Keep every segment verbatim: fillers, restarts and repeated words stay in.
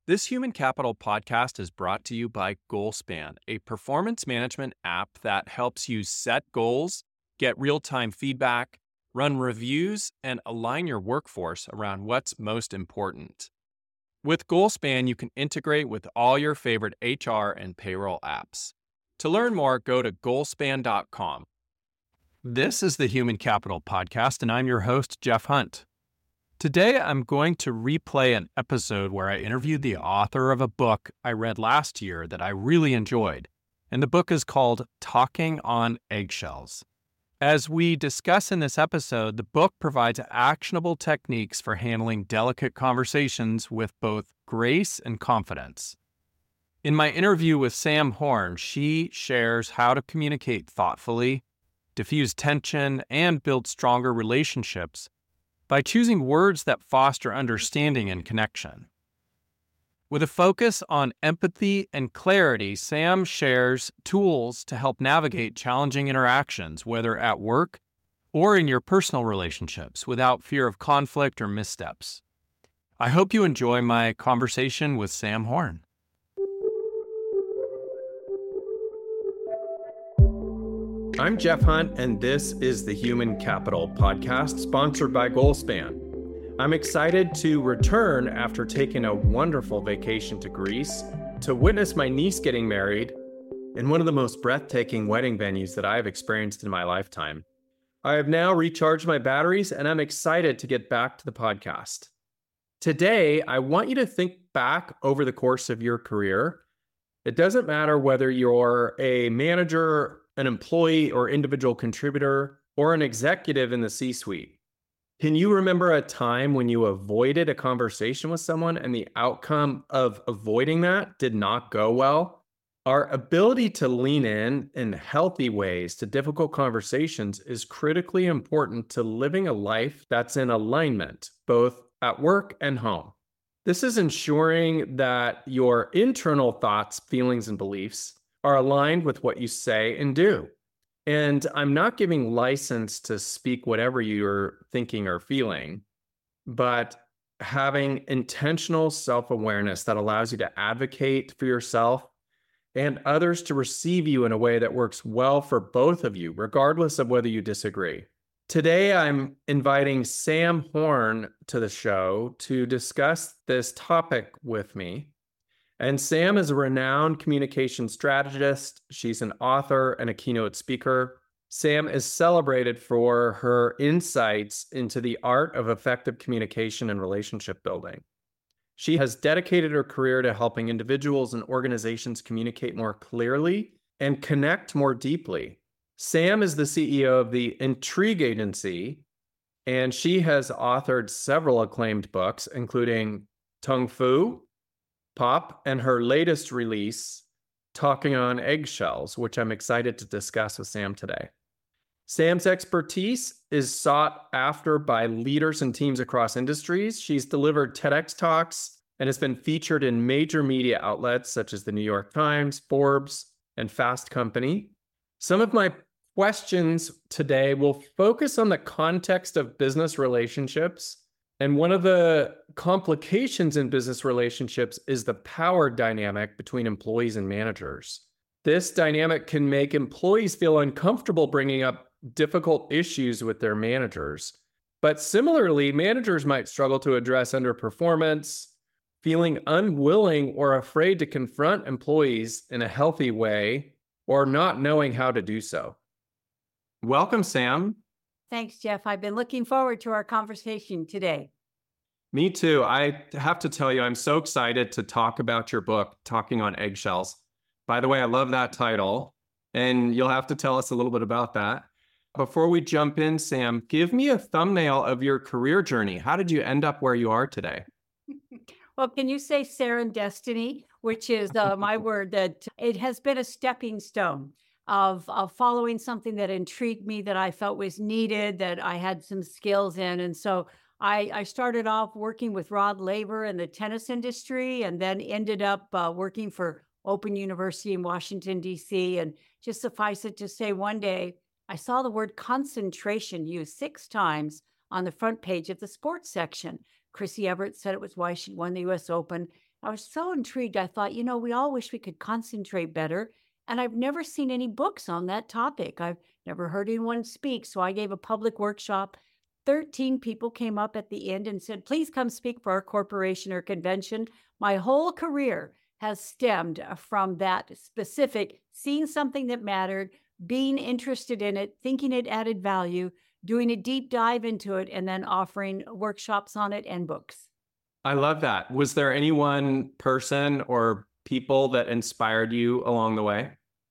This Human Capital podcast is brought to you by Goalspan, a performance management app that helps you set goals, get real time feedback, run reviews, and align your workforce around what's most important. With Goalspan, you can integrate with all your favorite H R and payroll apps. To learn more, go to goalspan dot com. This is the Human Capital Podcast, and I'm your host, Jeff Hunt. Today, I'm going to replay an episode where I interviewed the author of a book I read last year that I really enjoyed, and the book is called Talking on Eggshells. As we discuss in this episode, the book provides actionable techniques for handling delicate conversations with both grace and confidence. In my interview with Sam Horn, she shares how to communicate thoughtfully, diffuse tension, and build stronger relationships by choosing words that foster understanding and connection. With a focus on empathy and clarity, Sam shares tools to help navigate challenging interactions, whether at work or in your personal relationships, without fear of conflict or missteps. I hope you enjoy my conversation with Sam Horn. I'm Jeff Hunt, and this is the Human Capital Podcast, sponsored by Goalspan. I'm excited to return after taking a wonderful vacation to Greece to witness my niece getting married in one of the most breathtaking wedding venues that I have experienced in my lifetime. I have now recharged my batteries, and I'm excited to get back to the podcast. Today, I want you to think back over the course of your career. It doesn't matter whether you're a manager, an employee or individual contributor, or an executive in the C-suite. Can you remember a time when you avoided a conversation with someone and the outcome of avoiding that did not go well? Our ability to lean in in healthy ways to difficult conversations is critically important to living a life that's in alignment, both at work and home. This is ensuring that your internal thoughts, feelings, and beliefs are aligned with what you say and do. And I'm not giving license to speak whatever you're thinking or feeling, but having intentional self-awareness that allows you to advocate for yourself and others to receive you in a way that works well for both of you, regardless of whether you disagree. Today, I'm inviting Sam Horn to the show to discuss this topic with me. And Sam is a renowned communication strategist. She's an author and a keynote speaker. Sam is celebrated for her insights into the art of effective communication and relationship building. She has dedicated her career to helping individuals and organizations communicate more clearly and connect more deeply. Sam is the C E O of the Intrigue Agency, and she has authored several acclaimed books, including Tung Fu, Pop, and her latest release, Talking on Eggshells, which I'm excited to discuss with Sam today. Sam's expertise is sought after by leaders and teams across industries. She's delivered TEDx talks and has been featured in major media outlets such as the New York Times, Forbes, and Fast Company. Some of my questions today will focus on the context of business relationships. And one of the complications in business relationships is the power dynamic between employees and managers. This dynamic can make employees feel uncomfortable bringing up difficult issues with their managers. But similarly, managers might struggle to address underperformance, feeling unwilling or afraid to confront employees in a healthy way, or not knowing how to do so. Welcome, Sam. Thanks, Jeff. I've been looking forward to our conversation today. Me too. I have to tell you, I'm so excited to talk about your book, Talking on Eggshells. By the way, I love that title, and you'll have to tell us a little bit about that. Before we jump in, Sam, give me a thumbnail of your career journey. How did you end up where you are today? Well, can you say serendestiny, which is uh, my word, that it has been a stepping stone of, of following something that intrigued me, that I felt was needed, that I had some skills in. And so I, I started off working with Rod Laver in the tennis industry, and then ended up uh, working for Open University in Washington, D C. And just suffice it to say, one day I saw the word concentration used six times on the front page of the sports section. Chrissy Everett said it was why she won the U S Open. I was so intrigued. I thought, you know, we all wish we could concentrate better. And I've never seen any books on that topic. I've never heard anyone speak. So I gave a public workshop. thirteen people came up at the end and said, please come speak for our corporation or convention. My whole career has stemmed uh, from that specific seeing something that mattered, being interested in it, thinking it added value, doing a deep dive into it, and then offering workshops on it and books. I love that. Was there any one person or people that inspired you along the way?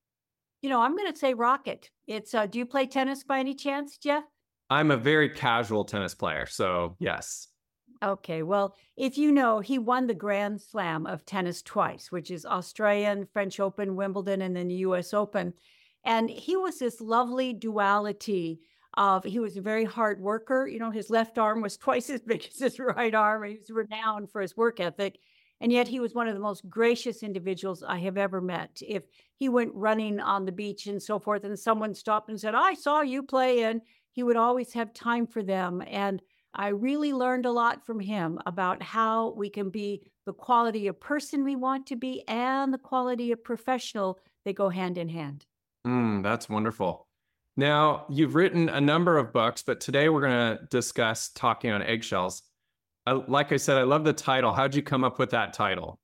You know, I'm going to say rocket. It's, uh, do you play tennis by any chance, Jeff? I'm a very casual tennis player, so yes. Okay, well, if you know, he won the Grand Slam of tennis twice, which is Australian, French Open, Wimbledon, and then the U S Open. And he was this lovely duality of, he was a very hard worker. You know, his left arm was twice as big as his right arm. He was renowned for his work ethic. And yet he was one of the most gracious individuals I have ever met. If he went running on the beach and so forth, and someone stopped and said, I saw you play, and he would always have time for them. And I really learned a lot from him about how we can be the quality of person we want to be and the quality of professional. They go hand in hand. Mm, that's wonderful. Now, you've written a number of books, but today we're going to discuss Talking on Eggshells. Uh, like I said, I love the title. How'd you come up with that title?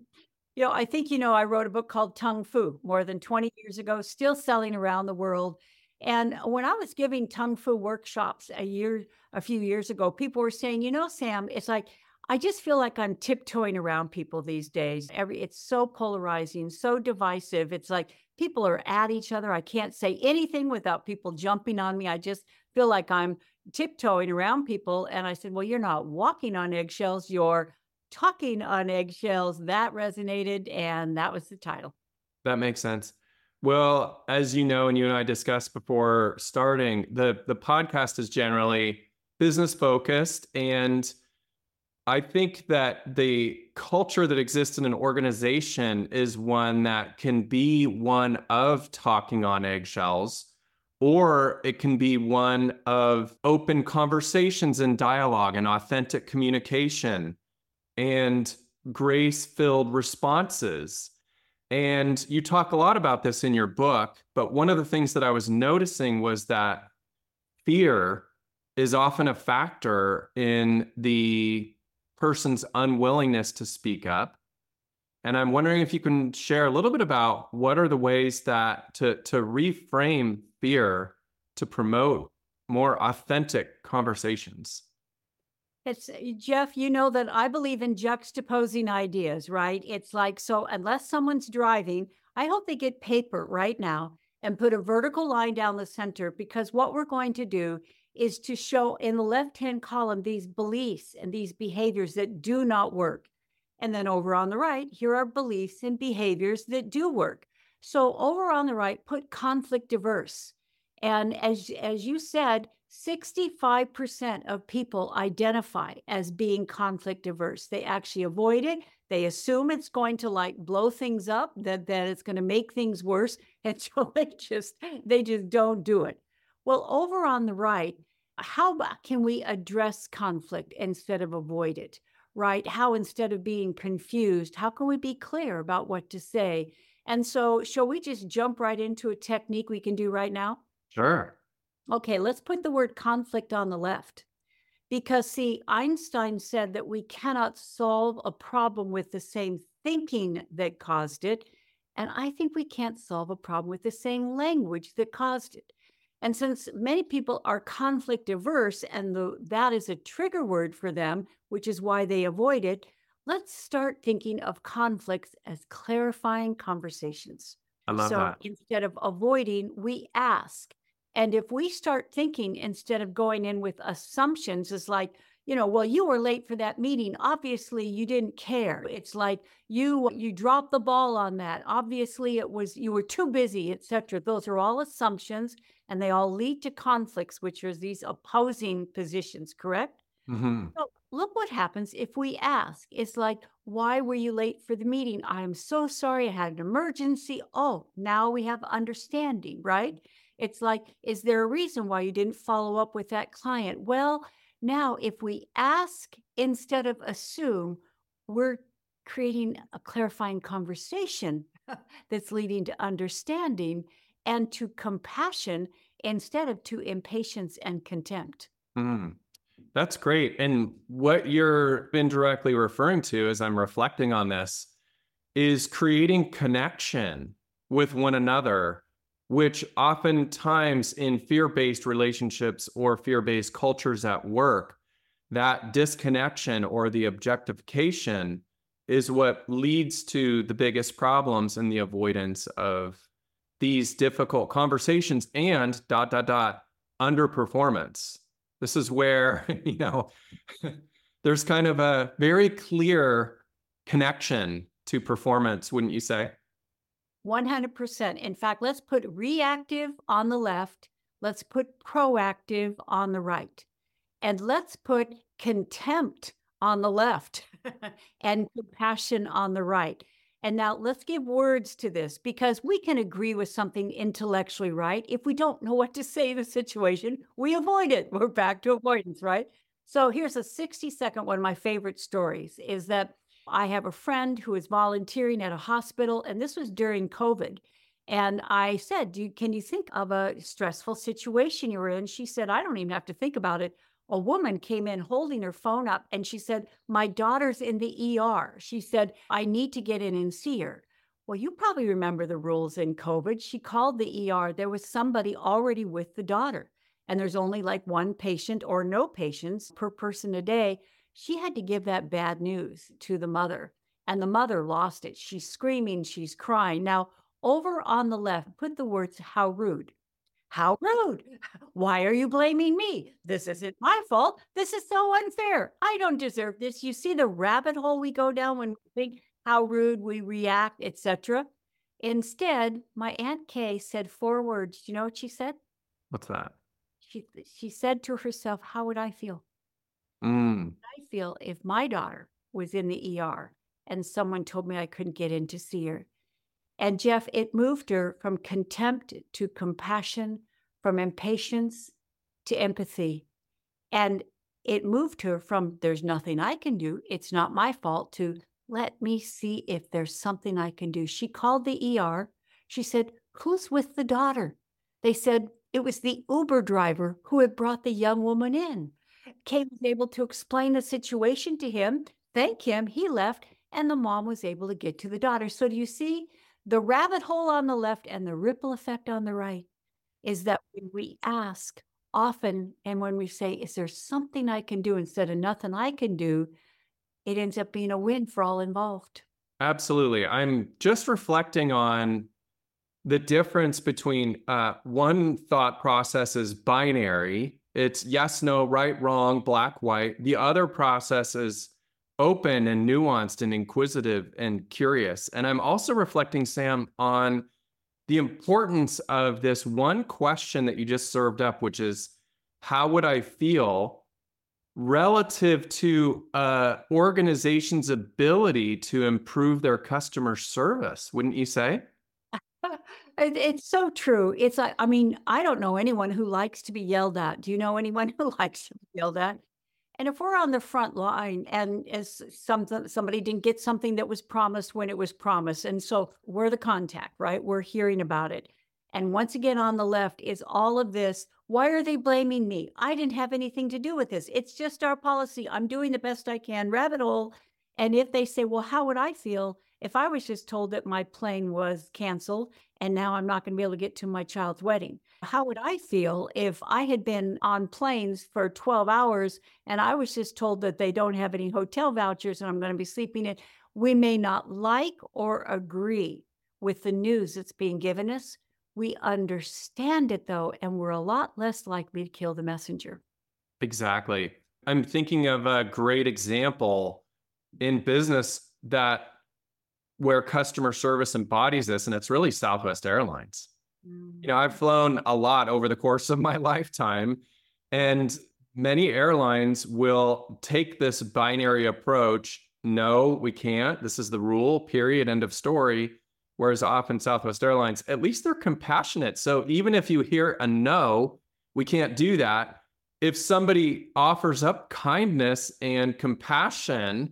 You know, I think, you know, I wrote a book called Tung Fu more than twenty years ago, still selling around the world. And when I was giving Tung Fu workshops a year, a few years ago, people were saying, you know, Sam, it's like, I just feel like I'm tiptoeing around people these days. Every, it's so polarizing, so divisive. It's like people are at each other. I can't say anything without people jumping on me. I just feel like I'm tiptoeing around people. And I said, well, you're not walking on eggshells, you're talking on eggshells. That resonated, and that was the title. That makes sense. Well, as you know, and you and I discussed before starting, the, the podcast is generally business focused. And I think that the culture that exists in an organization is one that can be one of talking on eggshells, or it can be one of open conversations and dialogue and authentic communication and grace-filled responses. And you talk a lot about this in your book, but one of the things that I was noticing was that fear is often a factor in the person's unwillingness to speak up. And I'm wondering if you can share a little bit about what are the ways that to, to reframe fear to promote more authentic conversations. It's Jeff, you know that I believe in juxtaposing ideas, right? It's like, so unless someone's driving, I hope they get paper right now and put a vertical line down the center, because what we're going to do is to show in the left-hand column these beliefs and these behaviors that do not work. And then over on the right, here are beliefs and behaviors that do work. So over on the right, put conflict diverse. And as, as you said, sixty-five percent of people identify as being conflict averse. They actually avoid it. They assume it's going to like blow things up, that, that it's going to make things worse. And so they just, they just don't do it. Well, over on the right, how can we address conflict instead of avoid it, right? How instead of being confused, how can we be clear about what to say? And so shall we just jump right into a technique we can do right now? Sure. Okay, let's put the word conflict on the left. Because see, Einstein said that we cannot solve a problem with the same thinking that caused it. And I think we can't solve a problem with the same language that caused it. And since many people are conflict averse, and the, that is a trigger word for them, which is why they avoid it, let's start thinking of conflicts as clarifying conversations. I love so that. instead of avoiding, we ask. And if we start thinking instead of going in with assumptions, it's like, you know, well, you were late for that meeting. Obviously, you didn't care. It's like you you dropped the ball on that. Obviously, it was you were too busy, et cetera. Those are all assumptions, and they all lead to conflicts, which are these opposing positions, correct? Mm-hmm. So look what happens if we ask. It's like, why were you late for the meeting? I'm so sorry. I had an emergency. Oh, now we have understanding, right? It's like, is there a reason why you didn't follow up with that client? Well, now if we ask instead of assume, we're creating a clarifying conversation that's leading to understanding and to compassion instead of to impatience and contempt. Mm, that's great. And what you're indirectly referring to as I'm reflecting on this is creating connection with one another, which oftentimes in fear-based relationships or fear-based cultures at work, that disconnection or the objectification is what leads to the biggest problems and the avoidance of these difficult conversations and dot, dot, dot, underperformance. This is where, you know, there's kind of a very clear connection to performance, wouldn't you say? one hundred percent. In fact, let's put reactive on the left. Let's put proactive on the right. And let's put contempt on the left and compassion on the right. And now let's give words to this because we can agree with something intellectually, right? If we don't know what to say in a situation, we avoid it. We're back to avoidance, right? So here's a sixty second one of my favorite stories is that I have a friend who is volunteering at a hospital, and this was during COVID. And I said, Do you, can you think of a stressful situation you're in? She said, I don't even have to think about it. A woman came in holding her phone up and she said, my daughter's in the E R. She said, I need to get in and see her. Well, you probably remember the rules in COVID. She called the E R. There was somebody already with the daughter, and there's only like one patient or no patients per person a day. She had to give that bad news to the mother, and the mother lost it. She's screaming, she's crying. Now, over on the left, put the words, how rude. How rude. Why are you blaming me? This isn't my fault. This is so unfair. I don't deserve this. You see the rabbit hole we go down when we think how rude we react, et cetera. Instead, my Aunt Kay said four words. Do you know what she said? What's that? She, she said to herself, how would I feel? Mm. I feel if my daughter was in the E R and someone told me I couldn't get in to see her. And Jeff, it moved her from contempt to compassion, from impatience to empathy. And it moved her from there's nothing I can do, it's not my fault, to let me see if there's something I can do. She called the E R. She said, who's with the daughter? They said it was the Uber driver who had brought the young woman in. Kay was able to explain the situation to him, thank him, he left, and the mom was able to get to the daughter. So do you see the rabbit hole on the left and the ripple effect on the right is that when we ask often, and when we say, is there something I can do instead of nothing I can do, it ends up being a win for all involved. Absolutely. I'm just reflecting on the difference between uh, one thought process is binary. It's yes, no, right, wrong, black, white. The other process is open and nuanced and inquisitive and curious. And I'm also reflecting, Sam, on the importance of this one question that you just served up, which is, how would I feel relative to uh, organization's ability to improve their customer service, wouldn't you say? It, it's so true. It's like, I mean, I don't know anyone who likes to be yelled at. Do you know anyone who likes to be yelled at? And if we're on the front line and as some, somebody didn't get something that was promised when it was promised, and so we're the contact, right? We're hearing about it. And once again, on the left is all of this. Why are they blaming me? I didn't have anything to do with this. It's just our policy. I'm doing the best I can, rabbit hole. And if they say, well, how would I feel if I was just told that my plane was canceled and now I'm not going to be able to get to my child's wedding? How would I feel if I had been on planes for twelve hours and I was just told that they don't have any hotel vouchers and I'm going to be sleeping in? We may not like or agree with the news that's being given us. We understand it, though, and we're a lot less likely to kill the messenger. Exactly. I'm thinking of a great example in business that where customer service embodies this, and it's really Southwest Airlines. You know, I've flown a lot over the course of my lifetime, and many airlines will take this binary approach. No, we can't. This is the rule, period, end of story. Whereas often Southwest Airlines, at least they're compassionate. So even if you hear a no, we can't do that. If somebody offers up kindness and compassion,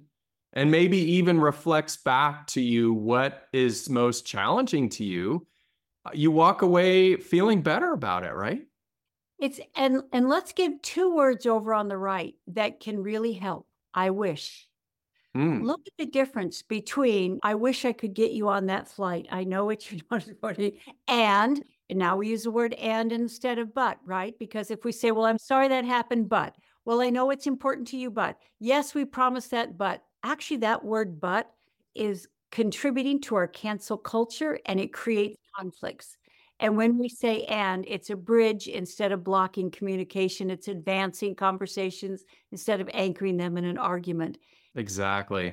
and maybe even reflects back to you what is most challenging to you, you walk away feeling better about it, right? It's and and let's give two words over on the right that can really help. I wish. Mm, Look at the difference between, "I wish I could get you on that flight. I know it's your responsibility," and and now we use the word "and" instead of "but," right? Because if we say, "Well, I'm sorry that happened, but," "Well, I know it's important to you, but," "Yes, we promised that, but." Actually, that word "but" is contributing to our cancel culture, and it creates conflicts. And when we say "and," it's a bridge instead of blocking communication. It's advancing conversations instead of anchoring them in an argument. exactly.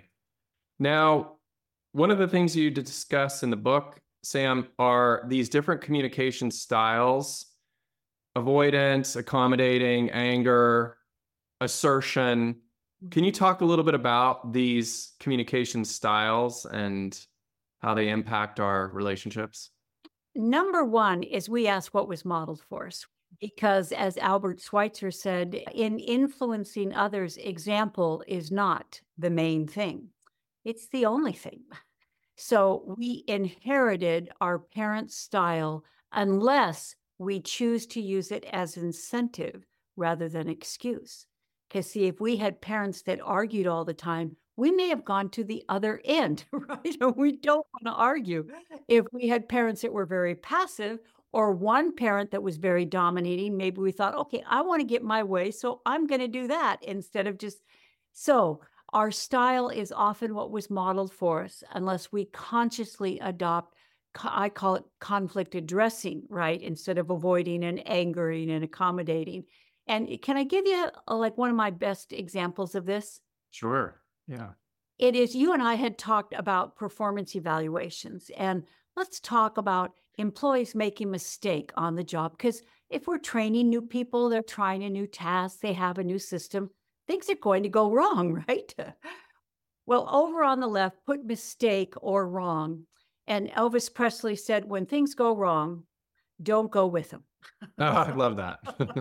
Now, one of the things you discuss in the book, Sam, are these different communication styles: avoidance, accommodating, anger, assertion. Can you talk a little bit about these communication styles and how they impact our relationships? Number one is we ask what was modeled for us. Because as Albert Schweitzer said, in influencing others, example is not the main thing. It's the only thing. So we inherited our parents' style unless we choose to use it as incentive rather than excuse. Because see, if we had parents that argued all the time, we may have gone to the other end, right? And we don't want to argue. If we had parents that were very passive, or one parent that was very dominating, maybe we thought, okay, I want to get my way, so I'm going to do that instead of just so. Our style is often what was modeled for us unless we consciously adopt, co- I call it conflict addressing, right? Instead of avoiding and angering and accommodating. And can I give you uh, like one of my best examples of this? Sure. Yeah. It is you and I had talked about performance evaluations, and let's talk about employees making mistake on the job. Because if we're training new people, they're trying a new task, they have a new system, things are going to go wrong, right? Well, over on the left, put mistake or wrong. And Elvis Presley said, when things go wrong, don't go with them. Oh, I love that.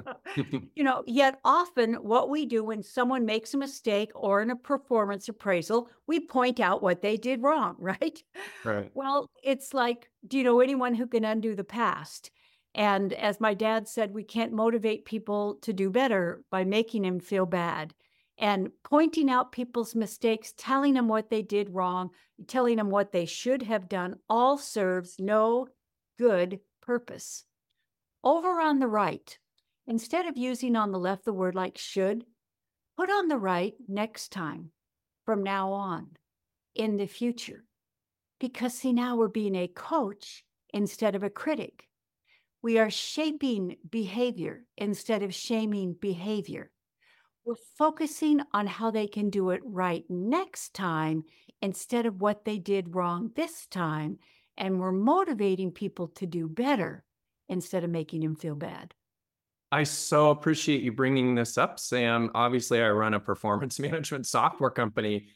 You know, yet often what we do when someone makes a mistake or in a performance appraisal, we point out what they did wrong, right? Right. Well, it's like, do you know anyone who can undo the past? And as my dad said, we can't motivate people to do better by making them feel bad. And pointing out people's mistakes, telling them what they did wrong, telling them what they should have done, all serves no good purpose. Over on the right, instead of using on the left the word like should, put on the right next time, from now on, in the future. Because see, now we're being a coach instead of a critic. We are shaping behavior instead of shaming behavior. We're focusing on how they can do it right next time instead of what they did wrong this time. And we're motivating people to do better instead of making them feel bad. I so appreciate you bringing this up, Sam. Obviously, I run a performance management software company.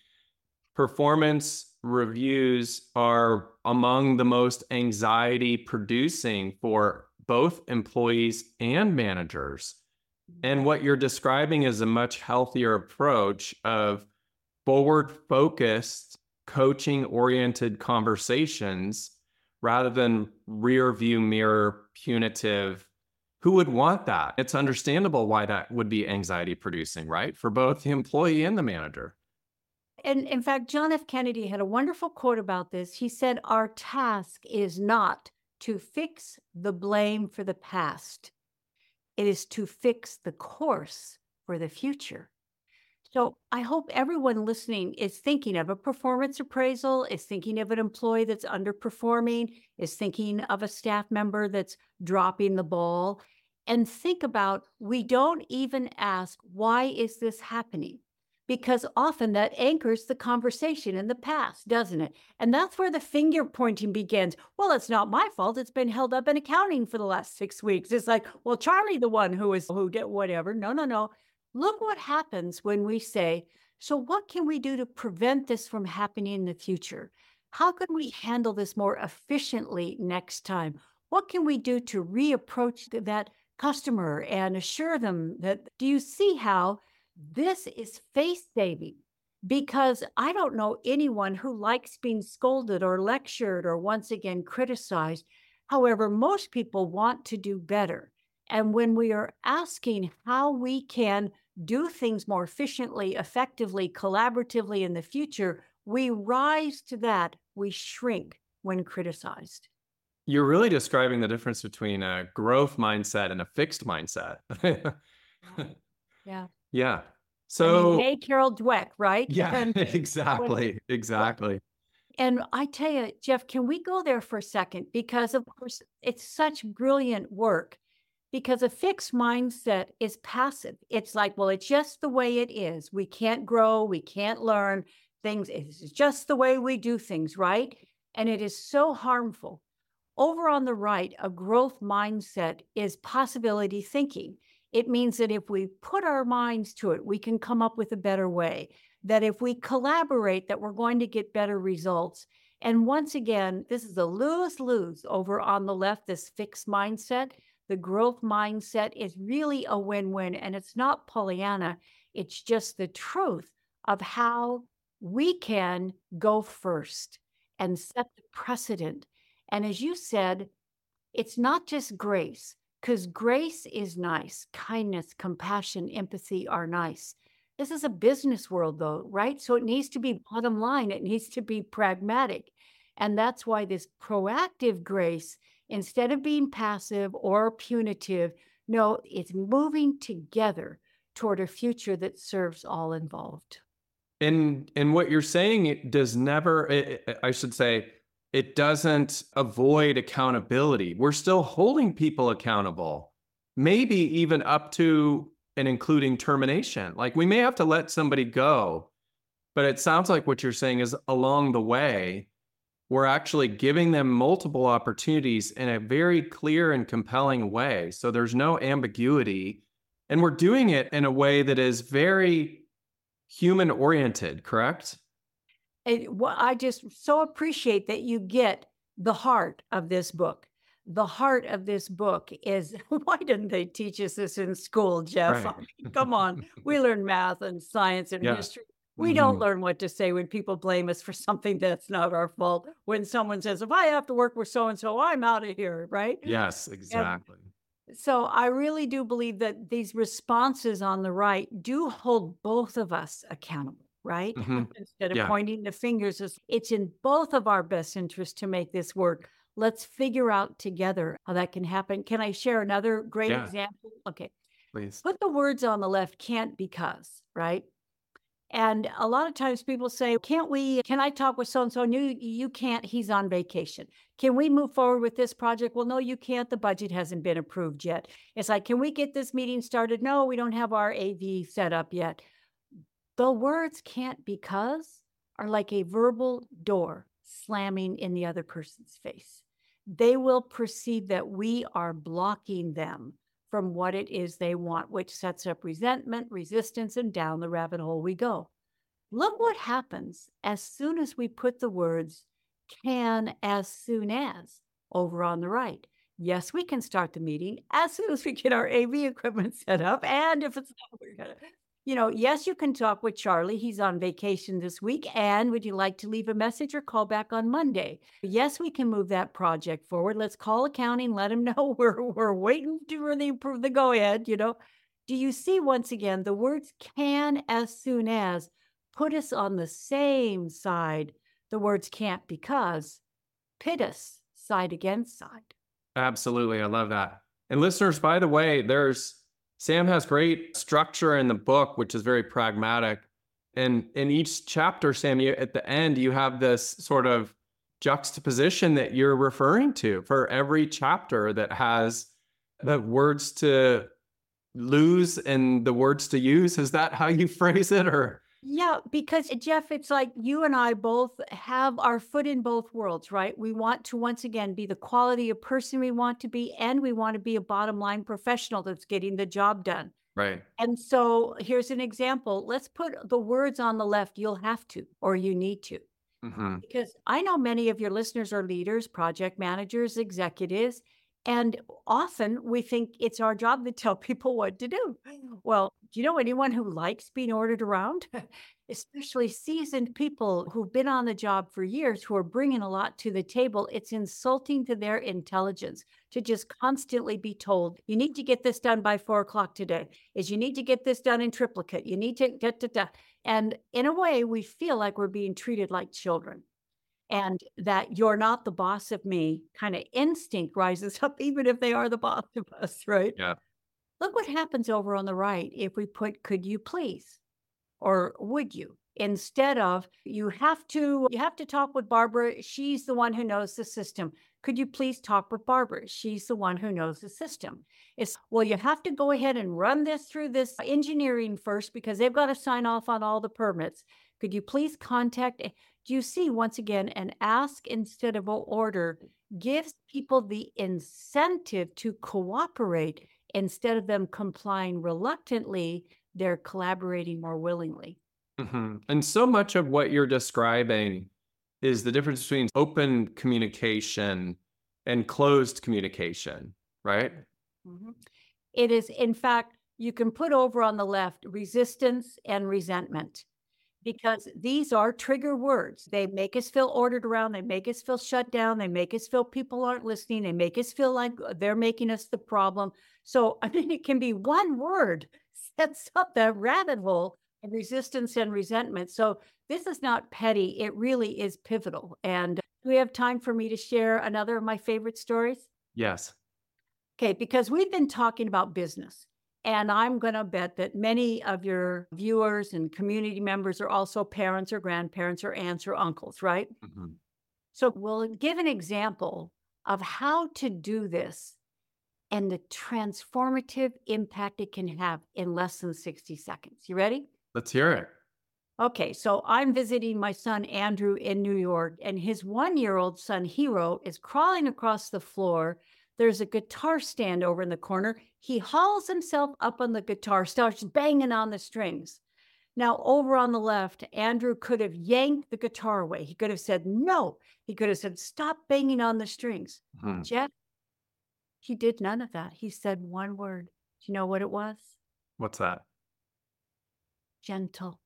Performance reviews are among the most anxiety producing for both employees and managers. And what you're describing is a much healthier approach of forward focused, coaching oriented conversations rather than rear view mirror punitive. Who would want that? It's understandable why that would be anxiety producing, right? For both the employee and the manager. And in fact, John F. Kennedy had a wonderful quote about this. He said, our task is not to fix the blame for the past. It is to fix the course for the future. So I hope everyone listening is thinking of a performance appraisal, is thinking of an employee that's underperforming, is thinking of a staff member that's dropping the ball, and think about, we don't even ask, why is this happening? Because often that anchors the conversation in the past, doesn't it? And that's where the finger pointing begins. Well, it's not my fault. It's been held up in accounting for the last six weeks. It's like, well, Charlie, the one who is who did whatever. No, no, no. Look what happens when we say, so what can we do to prevent this from happening in the future? How can we handle this more efficiently next time? What can we do to reapproach that customer and assure them that, do you see how this is face saving? because I don't know anyone who likes being scolded or lectured or once again criticized. However, most people want to do better. And when we are asking how we can do things more efficiently, effectively, collaboratively in the future, we rise to that. We shrink when criticized. You're really describing the difference between a growth mindset and a fixed mindset. Yeah. Yeah. I mean, So, hey, Carol Dweck, right? yeah, And when, exactly. Exactly. and I tell you, Jeff, can we go there for a second? Because of course, it's such brilliant work. Because a fixed mindset is passive. It's like, well, it's just the way it is. We can't grow, we can't learn things. It's just the way we do things, right? And it is so harmful. Over on the right, a growth mindset is possibility thinking. It means that if we put our minds to it, we can come up with a better way. That if we collaborate, that we're going to get better results. And once again, this is a lose-lose over on the left, this fixed mindset. The growth mindset is really a win-win, and it's not Pollyanna. It's just the truth of how we can go first and set the precedent. And as you said, it's not just grace, because grace is nice. Kindness, compassion, empathy are nice. This is a business world, though, right? So it needs to be bottom line. It needs to be pragmatic. And that's why this proactive grace, instead of being passive or punitive, no, it's moving together toward a future that serves all involved. And and what you're saying, it does never, it, it- I should say, it doesn't avoid accountability. We're still holding people accountable, maybe even up to and including termination. Like we may have to let somebody go, but it sounds like what you're saying is along the way, we're actually giving them multiple opportunities in a very clear and compelling way. So there's no ambiguity. And we're doing it in a way that is very human oriented, correct? It, well, I just so appreciate that you get the heart of this book. The heart of this book is why didn't they teach us this in school, Jeff? Right. I mean, come on. We learn math and science and Yeah. history. We don't Mhm. learn what to say when people blame us for something that's not our fault. When someone says, if I have to work with so and so, I'm out of here, right? Yes, And exactly. so I really do believe that these responses on the right do hold both of us accountable, right? Mhm. Instead of Yeah. pointing the fingers, it's it's in both of our best interest to make this work. Let's figure out together how that can happen. Can I share another great Yeah, example? Okay. please. Put the words on the left, can't because, right? And a lot of times people say, can't we, can I talk with so-and-so? And you, you can't, he's on vacation. Can we move forward with this project? Well, no, you can't. The budget hasn't been approved yet. It's like, can we get this meeting started? No, we don't have our A V set up yet. The words can't because are like a verbal door slamming in the other person's face. They will perceive that we are blocking them from what it is they want, which sets up resentment, resistance, and down the rabbit hole we go. Look what happens as soon as we put the words can as soon as over on the right. Yes, we can start the meeting as soon as we get our A V equipment set up. And if it's not, we're gonna, you know, yes, you can talk with Charlie. He's on vacation this week. And would you like to leave a message or call back on Monday? Yes, we can move that project forward. Let's call accounting, let them know we're, we're waiting for the approve the go ahead, you know. Do you see once again the words can as soon as put us on the same side? The words can't because pit us side against side. Absolutely. I love that. And listeners, by the way, there's Sam has great structure in the book, which is very pragmatic. And in each chapter, Sam, you, at the end, you have this sort of juxtaposition that you're referring to for every chapter that has the words to lose and the words to use. Is that how you phrase it? Or Yeah, because Jeff, it's like you and I both have our foot in both worlds, right? We want to once again be the quality of person we want to be, and we want to be a bottom line professional that's getting the job done. right. And so here's an example. Let's put the words on the left, you'll have to, or you need to. Mm-hmm. Because I know many of your listeners are leaders, project managers, executives, And often we think it's our job to tell people what to do. Well, do you know anyone who likes being ordered around? Especially seasoned people who've been on the job for years, who are bringing a lot to the table. It's insulting to their intelligence to just constantly be told, you need to get this done by four o'clock today, is you need to get this done in triplicate. You need to get da, da. And in a way, we feel like we're being treated like children. And that you're not the boss of me kind of instinct rises up, even if they are the boss of us, right? Yeah. Look what happens over on the right if we put, could you please, or would you? Instead of, you have to, you have to talk with Barbara. She's the one who knows the system. Could you please talk with Barbara? She's the one who knows the system. It's, well, you have to go ahead and run this through this engineering first because they've got to sign off on all the permits. Could you please contact? Do you see, once again, an ask instead of an order gives people the incentive to cooperate instead of them complying reluctantly, they're collaborating more willingly. Mm-hmm. And so much of what you're describing is the difference between open communication and closed communication, right? Mm-hmm. It is, in fact, you can put over on the left resistance and resentment, because these are trigger words. They make us feel ordered around. They make us feel shut down. They make us feel people aren't listening. They make us feel like they're making us the problem. So, I mean, it can be one word sets up that rabbit hole of resistance and resentment. So this is not petty. It really is pivotal. And do we have time for me to share another of my favorite stories? Yes. Okay, because we've been talking about business. And I'm going to bet that many of your viewers and community members are also parents or grandparents or aunts or uncles, right? Mm-hmm. So we'll give an example of how to do this and the transformative impact it can have in less than sixty seconds. You ready? Let's hear it. Okay, so I'm visiting my son, Andrew, in New York, and his one-year-old son, Hero, is crawling across the floor. There's a guitar stand over in the corner. He hauls himself up on the guitar, starts banging on the strings. Now, over on the left, Andrew could have yanked the guitar away. He could have said, no. He could have said, stop banging on the strings. Mm-hmm. Jeff, he did none of that. He said one word. Do you know what it was? What's that? Gentle.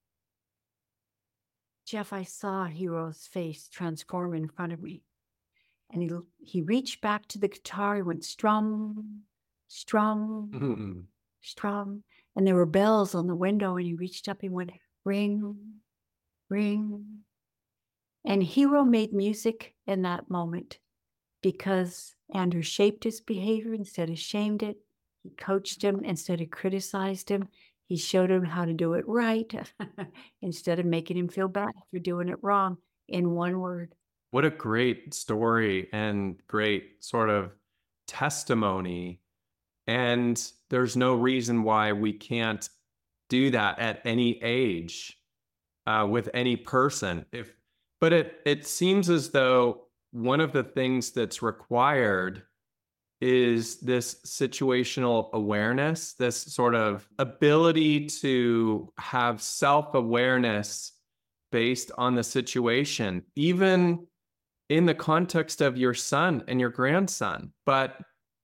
Jeff, I saw Hero's face transform in front of me. And he he reached back to the guitar. He went strum, strum, Mm-hmm. strum. And there were bells on the window. And he reached up and went ring, ring. And Hero made music in that moment because Andrew shaped his behavior instead of shamed it. He coached him instead of criticized him. He showed him how to do it right instead of making him feel bad for doing it wrong, in one word. What a great story and great sort of testimony. And there's no reason why we can't do that at any age uh, with any person. If, but it it seems as though one of the things that's required is this situational awareness, this sort of ability to have self-awareness based on the situation, even in the context of your son and your grandson. But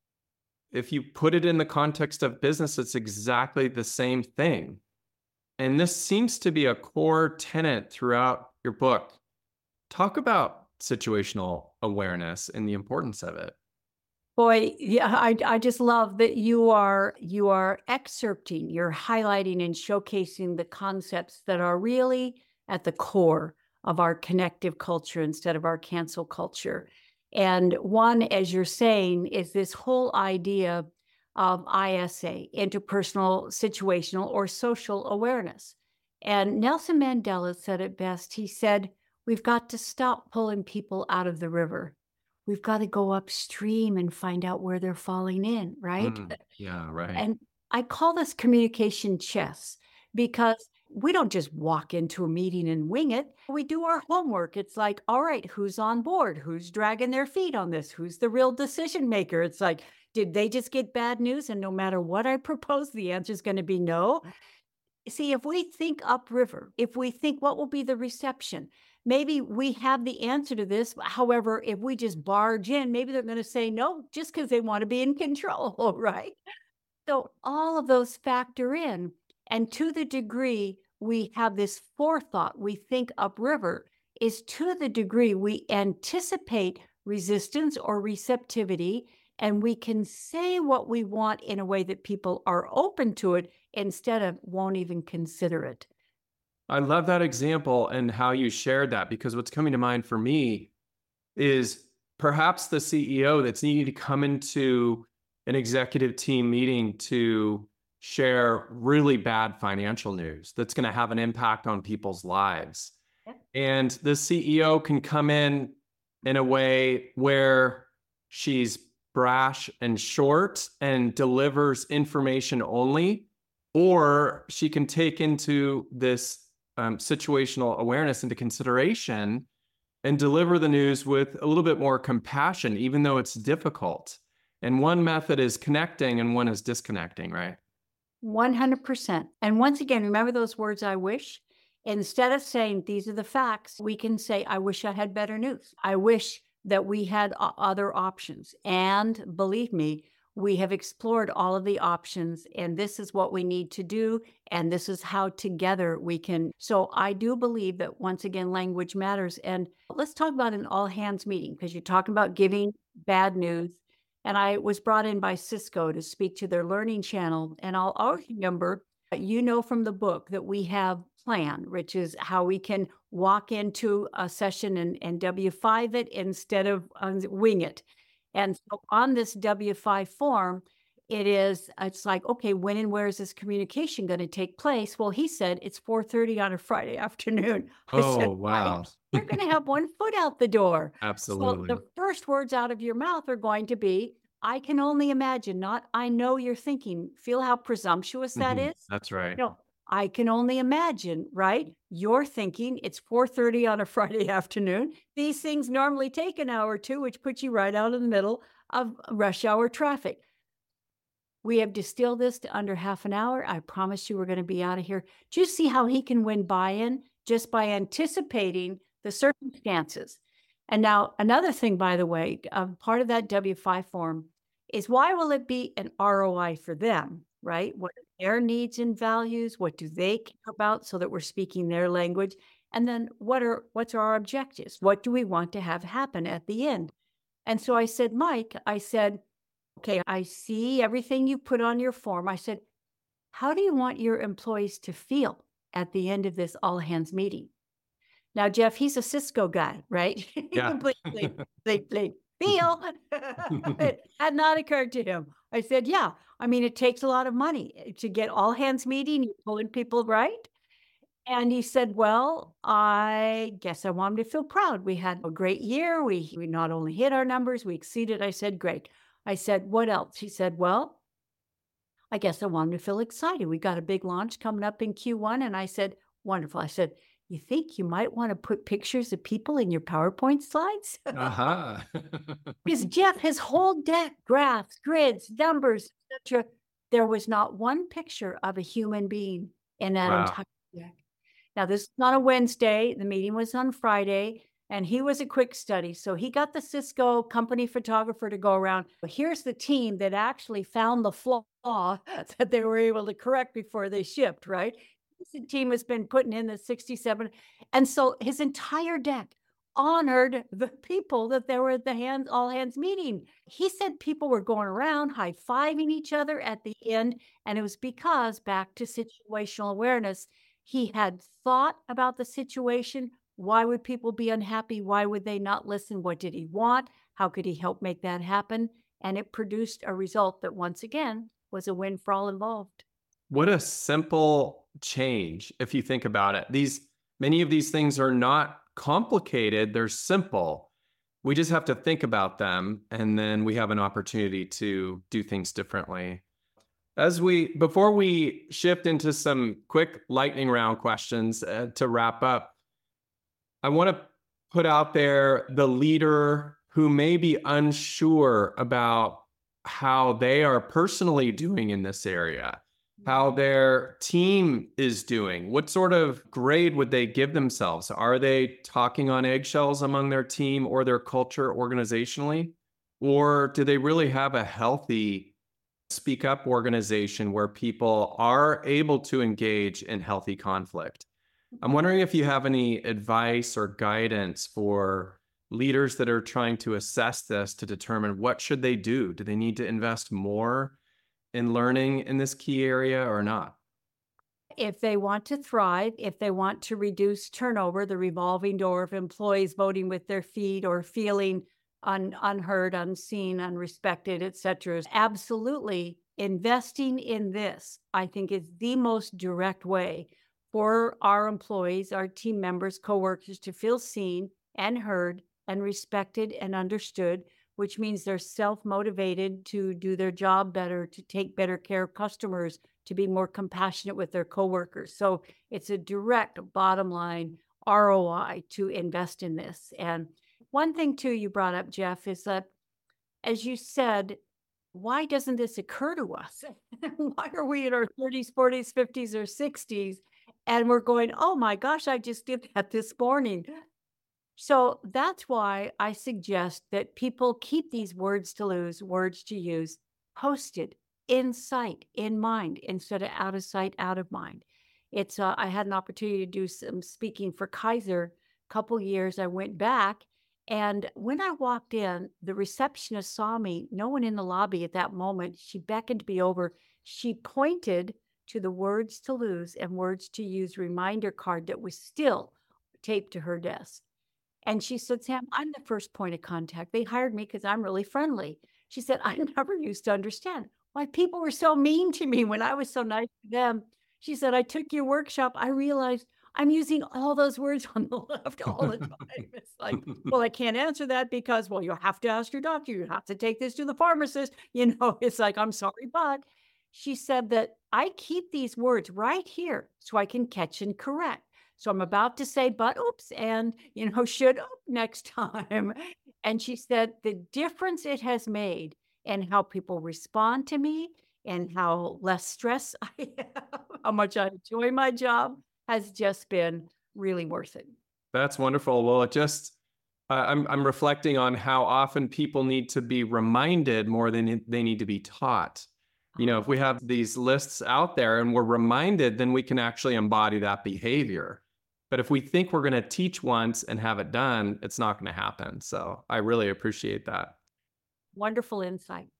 if you put it in the context of business, it's exactly the same thing. And this seems to be a core tenet throughout your book. Talk about situational awareness and the importance of it. Boy, yeah, I, I just love that you are you are excerpting, you're highlighting and showcasing the concepts that are really at the core of our connective culture instead of our cancel culture. And one, as you're saying, is this whole idea of I S A, interpersonal, situational, or social awareness. And Nelson Mandela said it best. He said, we've got to stop pulling people out of the river. We've got to go upstream and find out where they're falling in, right? Mm, yeah, right. And I call this communication chess because we don't just walk into a meeting and wing it. We do our homework. It's like, all right, who's on board? Who's dragging their feet on this? Who's the real decision maker? It's like, did they just get bad news? And no matter what I propose, the answer is going to be no. See, if we think upriver, if we think what will be the reception, maybe we have the answer to this. However, if we just barge in, maybe they're going to say no just because they want to be in control, right? So all of those factor in. And to the degree we have this forethought, we think upriver, is to the degree we anticipate resistance or receptivity, and we can say what we want in a way that people are open to it instead of won't even consider it. I love that example and how you shared that, because what's coming to mind for me is perhaps the C E O that's needing to come into an executive team meeting to share really bad financial news that's going to have an impact on people's lives. Yeah. And the C E O can come in in a way where she's brash and short and delivers information only, or she can take into this um, situational awareness into consideration and deliver the news with a little bit more compassion, even though it's difficult. And one method is connecting and one is disconnecting, right? one hundred percent. And once again, remember those words, I wish? Instead of saying, these are the facts, we can say, I wish I had better news. I wish that we had o- other options. And believe me, we have explored all of the options, and this is what we need to do. And this is how together we can. So I do believe that once again, language matters. And let's talk about an all hands meeting, because you're talking about giving bad news. And I was brought in by Cisco to speak to their learning channel. And I'll always remember, you know, from the book that we have plan, which is how we can walk into a session and, and W five it instead of uh, wing it. And so on this W five form, it is, it's like, okay, when and where is this communication going to take place? Well, he said it's four thirty on a Friday afternoon. I Oh, said, wow. right, you're going to have one foot out the door. Absolutely. So the first words out of your mouth are going to be, I can only imagine, not I know you're thinking. Feel how presumptuous that Mhm. is? That's right. No, I can only imagine, right? You're thinking it's four thirty on a Friday afternoon. These things normally take an hour or two, which puts you right out in the middle of rush hour traffic. We have distilled this to under half an hour. I promise you we're going to be out of here. Do you see how he can win buy-in just by anticipating the circumstances? And now another thing, by the way, um, part of that W five form is, why will it be an R O I for them, right? What are their needs and values? What do they care about, so that we're speaking their language? And then what are what's our objectives? What do we want to have happen at the end? And so I said, Mike, I said, okay, I see everything you put on your form. I said, how do you want your employees to feel at the end of this all hands meeting? Now, Jeff, he's a Cisco guy, right? Yeah. Completely, completely feel. It had not occurred to him. I said, yeah, I mean, it takes a lot of money to get all hands meeting, you're pulling people, right? And he said, well, I guess I want him to feel proud. We had a great year. We, we not only hit our numbers, we exceeded. I said, great. I said, what else? He said, well, I guess I want him to feel excited. We got a big launch coming up in Q one. And I said, wonderful. I said, you think you might want to put pictures of people in your PowerPoint slides? Uh-huh. Because Jeff, his whole deck, graphs, grids, numbers, et cetera, there was not one picture of a human being in that Wow. entire deck. Now, this is not a Wednesday. The meeting was on Friday, and he was a quick study. So he got the Cisco company photographer to go around. Here's the team that actually found the flaw that they were able to correct before they shipped, right? This team has been putting in the sixty-seven. And so his entire deck honored the people that they were at the hands, all hands meeting. He said people were going around high-fiving each other at the end. And it was because, back to situational awareness, he had thought about the situation. Why would people be unhappy? Why would they not listen? What did he want? How could he help make that happen? And it produced a result that, once again, was a win for all involved. What a simple change, if you think about it. These many of these things are not complicated, they're simple. We just have to think about them, and then we have an opportunity to do things differently. As we before we shift into some quick lightning round questions uh, to wrap up, I want to put out there the leader who may be unsure about how they are personally doing in this area. how their team is doing. What sort of grade would they give themselves? Are they talking on eggshells among their team or their culture organizationally? Or do they really have a healthy speak up organization where people are able to engage in healthy conflict? I'm wondering if you have any advice or guidance for leaders that are trying to assess this to determine what should they do? Do they need to invest more in learning in this key area or not? If they want to thrive, if they want to reduce turnover, the revolving door of employees voting with their feet or feeling un, unheard, unseen, unrespected, et cetera, absolutely investing in this, I think, is the most direct way for our employees, our team members, coworkers to feel seen and heard and respected and understood, which means they're self-motivated to do their job better, to take better care of customers, to be more compassionate with their coworkers. So it's a direct bottom line R O I to invest in this. And one thing too you brought up, Jeff, is that, as you said, why doesn't this occur to us? Why are we in our thirties, forties, fifties, or sixties? And we're going, oh my gosh, I just did that this morning. So that's why I suggest that people keep these words to lose, words to use, posted in sight, in mind, instead of out of sight, out of mind. It's uh, I had an opportunity to do some speaking for Kaiser a couple years. I went back, and when I walked in, the receptionist saw me. No one in the lobby at that moment. She beckoned me over. She pointed to the words to lose and words to use reminder card that was still taped to her desk. And she said, Sam, I'm the first point of contact. They hired me because I'm really friendly. She said, I never used to understand why people were so mean to me when I was so nice to them. She said, I took your workshop. I realized I'm using all those words on the left all the time. It's like, well, I can't answer that because, well, you have to ask your doctor. You have to take this to the pharmacist. You know, it's like, I'm sorry, but she said that I keep these words right here so I can catch and correct. So I'm about to say, but oops, and, you know, should oop next time. And she said the difference it has made in how people respond to me and how less stress I have, how much I enjoy my job has just been really worth it. That's wonderful. Well, it just, uh, I'm, I'm reflecting on how often people need to be reminded more than they need to be taught. You know, if we have these lists out there and we're reminded, then we can actually embody that behavior. But if we think we're going to teach once and have it done, it's not going to happen. So I really appreciate that. Wonderful insight.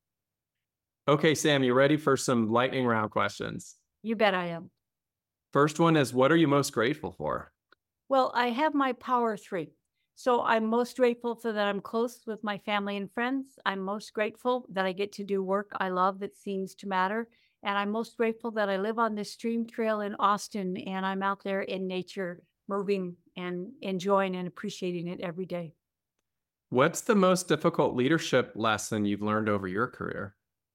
Okay, Sam, you ready for some lightning round questions? You bet I am. First one is, what are you most grateful for? Well, I have my power three. So I'm most grateful for that I'm close with my family and friends. I'm most grateful that I get to do work I love that seems to matter. And I'm most grateful that I live on this stream trail in Austin and I'm out there in nature, moving and enjoying and appreciating it every day. What's the most difficult leadership lesson you've learned over your career?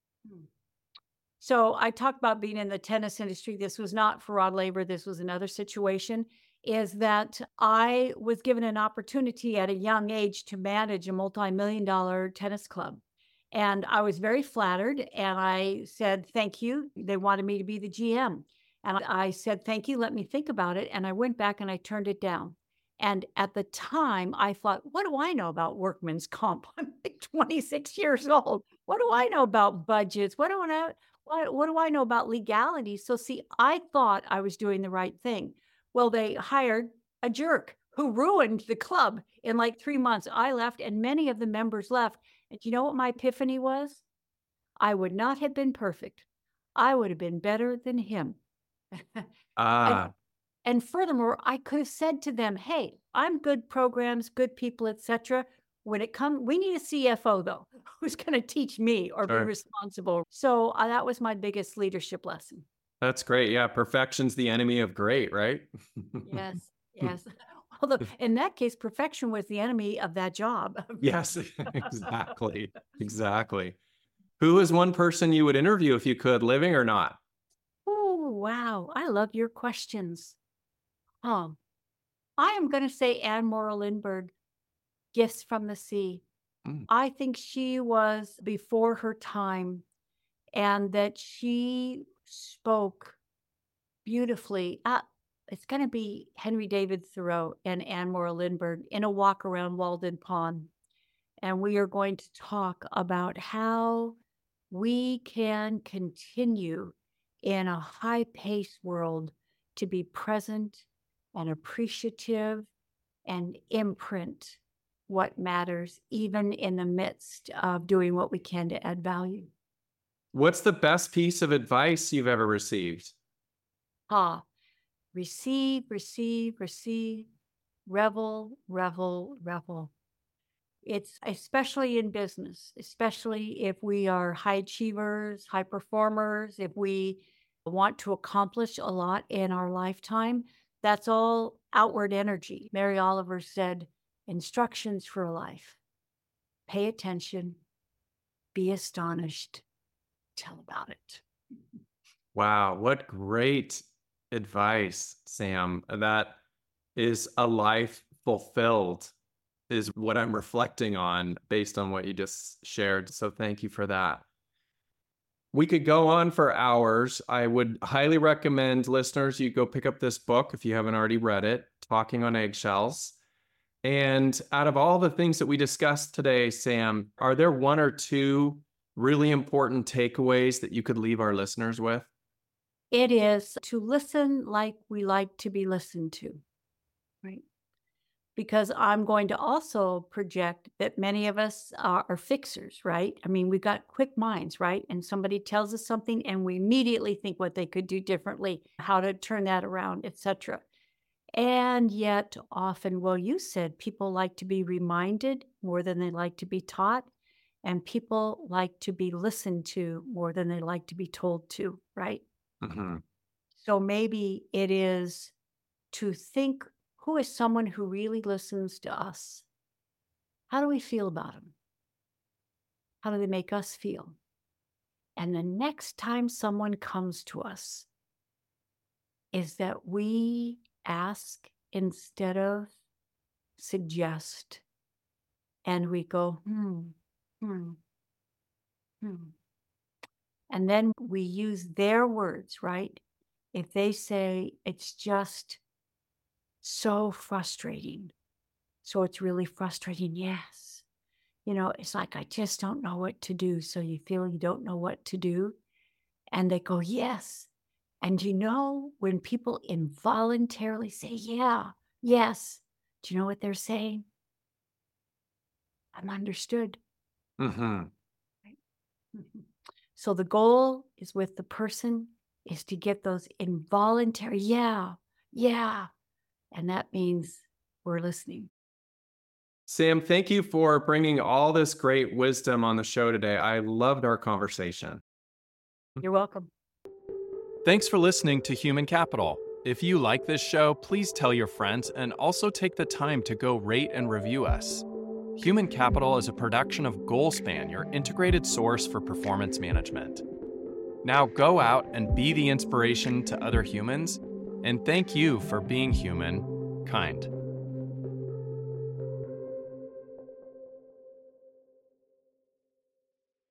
So I talked about being in the tennis industry. This was not for Rod Laver. This was another situation, is that I was given an opportunity at a young age to manage a multi-million dollar tennis club. And I was very flattered. And I said, thank you. They wanted me to be the G M. And I said, thank you. Let me think about it. And I went back and I turned it down. And at the time, I thought, what do I know about workman's comp? I'm like twenty-six years old. What do I know about budgets? What do I know? What, what do I know about legality? So, see, I thought I was doing the right thing. Well, they hired a jerk who ruined the club in like three months. I left, and many of the members left. And you know what my epiphany was? I would not have been perfect. I would have been better than him. Ah, and, and furthermore, I could have said to them, hey, I'm good programs, good people, et cetera. When it comes, we need a C F O though, who's going to teach me or be sure. responsible. So uh, that was my biggest leadership lesson. That's great. Yeah, perfection's the enemy of great, right? Yes, yes. Although in that case, perfection was the enemy of that job. Yes, exactly. Exactly. Who is one person you would interview if you could, living or not? Oh, wow. I love your questions. Um, I am going to say Anne Morrow Lindbergh, Gifts from the Sea. Mm. I think she was before her time and that she spoke beautifully. Uh, it's going to be Henry David Thoreau and Anne Morrow Lindbergh in a walk around Walden Pond. And we are going to talk about how we can continue in a high-paced world to be present and appreciative and imprint what matters, even in the midst of doing what we can to add value. What's the best piece of advice you've ever received? Ah, receive, receive, receive, revel, revel, revel. It's especially in business, especially if we are high achievers, high performers, if we want to accomplish a lot in our lifetime, that's all outward energy. Mary Oliver said, instructions for a life. Pay attention, be astonished, tell about it. Wow, what great advice, Sam. That is a life fulfilled, is what I'm reflecting on based on what you just shared. So thank you for that. We could go on for hours. I would highly recommend listeners, you go pick up this book if you haven't already read it, Talking on Eggshells. And out of all the things that we discussed today, Sam, are there one or two really important takeaways that you could leave our listeners with? It is to listen like we like to be listened to, right? Because I'm going to also project that many of us are, are fixers, right? I mean, we've got quick minds, right? And somebody tells us something and we immediately think what they could do differently, how to turn that around, et cetera. And yet often, well, you said people like to be reminded more than they like to be taught, and people like to be listened to more than they like to be told to, right? Mm-hmm. So maybe it is to think, who is someone who really listens to us? How do we feel about them? How do they make us feel? And the next time someone comes to us, is that we ask instead of suggest. And we go, hmm, hmm, hmm. And then we use their words, right? If they say, it's just so frustrating. So it's really frustrating. Yes. You know, it's like, I just don't know what to do. So you feel you don't know what to do. And they go, yes. And you know, when people involuntarily say, yeah, yes, do you know what they're saying? I'm understood. Mm-hmm. Right? Mm-hmm. So the goal is with the person is to get those involuntary, yeah, yeah. And that means we're listening. Sam, thank you for bringing all this great wisdom on the show today. I loved our conversation. You're welcome. Thanks for listening to Human Capital. If you like this show, please tell your friends and also take the time to go rate and review us. Human Capital is a production of Goalspan, your integrated source for performance management. Now go out and be the inspiration to other humans, and thank you for being human, kind.